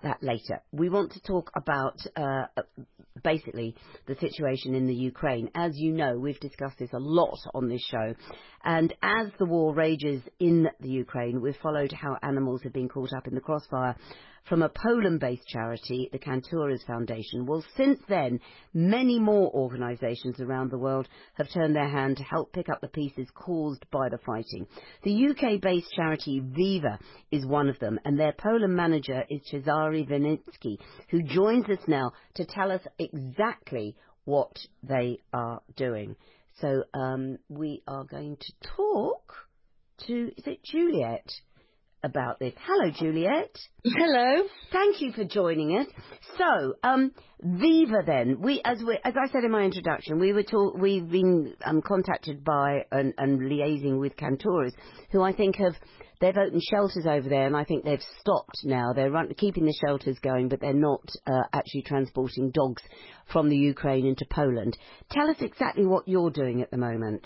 that later. We want to talk about basically the situation in the Ukraine. As you know, we've discussed this a lot on this show. And as the war rages in the Ukraine, we've followed how animals have been caught up in the crossfire from a Poland-based charity, the Kantoras Foundation. Well, since then, many more organisations around the world have turned their hand to help pick up the pieces caused by the fighting. The UK-based charity Viva is one of them, and their Poland manager is Cezary Winicki, who joins us now to tell us exactly what they are doing. So we are going to talk to, is it Juliet, about this. Hello, Juliet. Hello. Thank you for joining us. So, Viva then. As I said in my introduction, we've been contacted by and liaising with Kantoras, who I think they've opened shelters over there, and I think they've stopped now. They're keeping the shelters going, but they're not actually transporting dogs from the Ukraine into Poland. Tell us exactly what you're doing at the moment.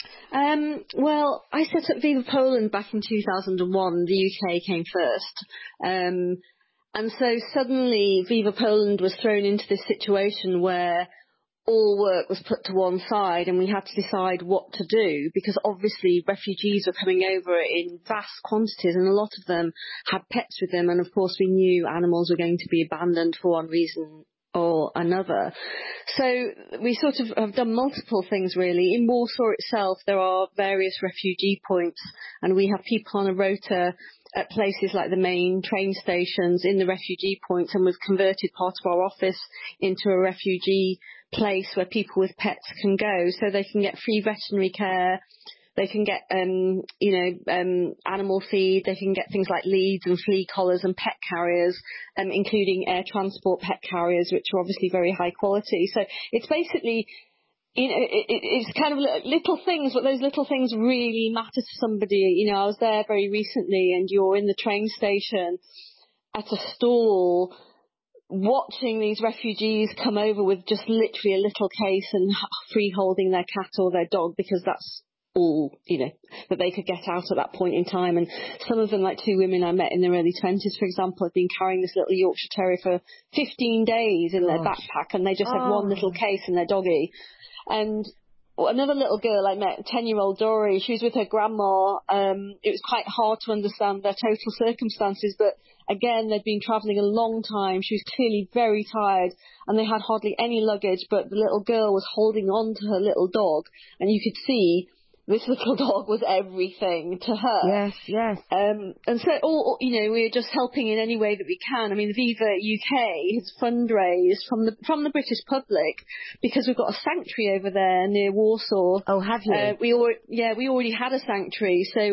Well, I set up Viva Poland back in 2001. The UK came first. And so suddenly Viva Poland was thrown into this situation where all work was put to one side and we had to decide what to do, because obviously refugees were coming over in vast quantities and a lot of them had pets with them. And of course we knew animals were going to be abandoned for one reason or another. So we sort of have done multiple things really. In Warsaw itself, there are various refugee points, and we have people on a rota at places like the main train stations in the refugee points, and we've converted part of our office into a refugee place where people with pets can go, so they can get free veterinary care. They can get, animal feed. They can get things like leads and flea collars and pet carriers, including air transport pet carriers, which are obviously very high quality. So it's basically, it's kind of little things, but those little things really matter to somebody. I was there very recently, and you're in the train station at a stall watching these refugees come over with just literally a little case and free holding their cat or their dog, because that's all, that they could get out at that point in time. And some of them, like two women I met in their early 20s, for example, had been carrying this little Yorkshire Terrier for 15 days in their backpack, and they just had one little case and their doggy. And another little girl I met, 10-year-old Dory, she was with her grandma. It was quite hard to understand their total circumstances, but again, they'd been travelling a long time. She was clearly very tired, and they had hardly any luggage, but the little girl was holding on to her little dog, and you could see this little dog was everything to her. Yes. And so, we're just helping in any way that we can. I mean, Viva UK has fundraised from the British public, because we've got a sanctuary over there near Warsaw. Oh, have you? We already had a sanctuary, so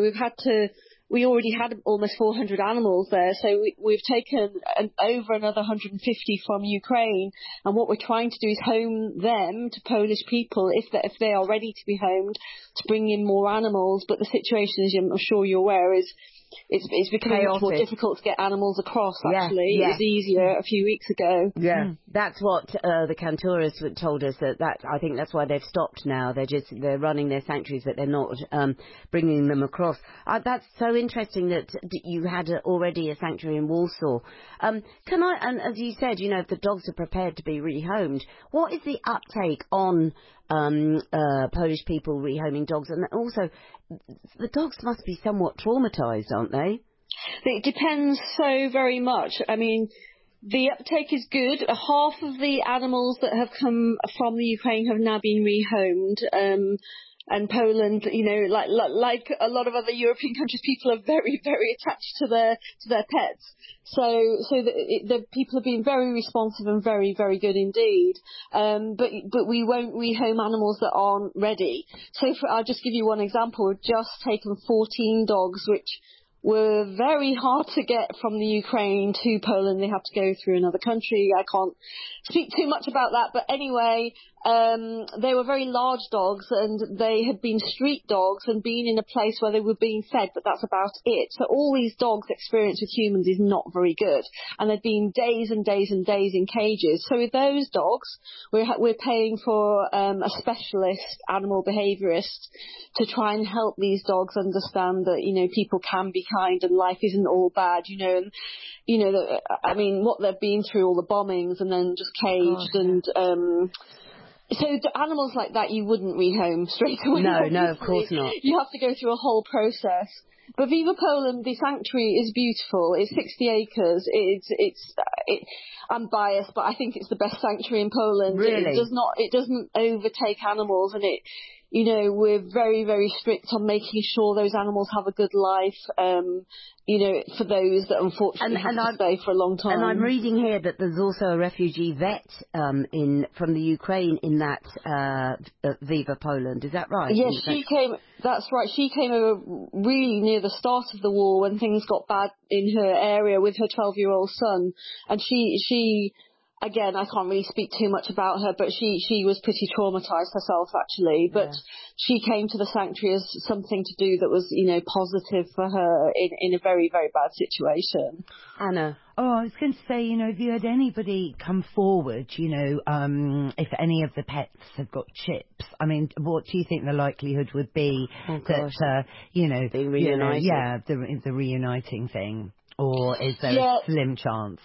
we already had almost 400 animals there, so we've taken over another 150 from Ukraine, and what we're trying to do is home them to Polish people if they are ready to be homed, to bring in more animals. But the situation, as I'm sure you're aware, is it's becoming much more difficult to get animals across, actually. It was easier a few weeks ago. Yeah, that's what the Kantoras told us, that I think that's why they've stopped now. They're running their sanctuaries, but they're not bringing them across. That's so interesting that you had already a sanctuary in Warsaw. And as you said, if the dogs are prepared to be rehomed, what is the uptake on Polish people rehoming dogs? And also, the dogs must be somewhat traumatised, aren't they? It depends so very much. I mean, the uptake is good. Half of the animals that have come from the Ukraine have now been rehomed. And Poland, like a lot of other European countries, people are very, very attached to their pets. So the people have been very responsive and very, very good indeed. But we won't rehome animals that aren't ready. So I'll just give you one example. We've just taken 14 dogs, which were very hard to get from the Ukraine to Poland. They had to go through another country. I can't speak too much about that. But anyway, they were very large dogs, and they had been street dogs and been in a place where they were being fed, but that's about it. So all these dogs' experience with humans is not very good. And they'd been days and days and days in cages. So with those dogs, we're paying for a specialist animal behaviourist to try and help these dogs understand that, people can be kind and life isn't all bad, you know. And, you know, I mean, what they've been through, all the bombings and then just caged and, so the animals like that you wouldn't rehome straight away. No, of course not. You have to go through a whole process. But Viva Poland, the sanctuary is beautiful. It's 60 acres. I'm biased, but I think it's the best sanctuary in Poland. Really? It doesn't overtake animals, and you know, we're very, very strict on making sure those animals have a good life, you know, for those that unfortunately have to stay for a long time. And I'm reading here that there's also a refugee vet from the Ukraine in that Viva Poland. Is that right? Yes, that's right. She came over really near the start of the war when things got bad in her area with her 12-year-old son. And she again, I can't really speak too much about her, but she was pretty traumatized herself, actually. But she came to the sanctuary as something to do that was, you know, positive for her in a very, very bad situation. Anna. Oh, I was going to say, you know, if you had anybody come forward, you know, if any of the pets have got chips, I mean, what do you think the likelihood would be that, you know, being reunited? The reuniting thing? Or is there a slim chance?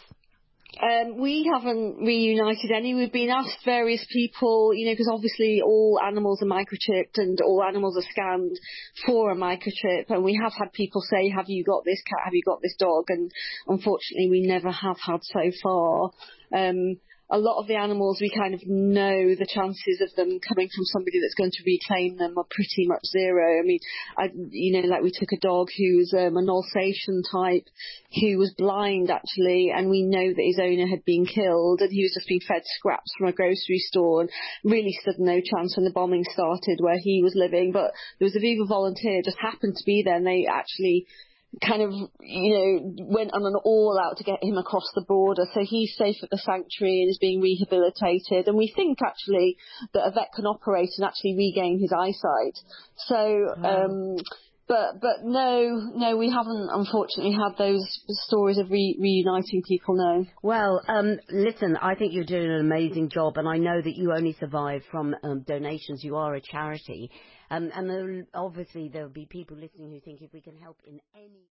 We haven't reunited any. We've been asked various people, you know, because obviously all animals are microchipped and all animals are scanned for a microchip. And we have had people say, have you got this cat? Have you got this dog? And unfortunately, we never have had so far. A lot of the animals, we kind of know the chances of them coming from somebody that's going to reclaim them are pretty much zero. I mean, you know, like we took a dog who was an Alsatian type who was blind actually, and we know that his owner had been killed and he was just being fed scraps from a grocery store and really stood no chance when the bombing started where he was living. But there was a Viva volunteer just happened to be there, and they actually kind of, you know, went on an all-out to get him across the border. So he's safe at the sanctuary and is being rehabilitated. And we think, actually, that a vet can operate and actually regain his eyesight. So, but no, we haven't, unfortunately, had those stories of reuniting people, no. Well, listen, I think you're doing an amazing job, and I know that you only survive from donations. You are a charity. And obviously there'll be people listening who think if we can help in any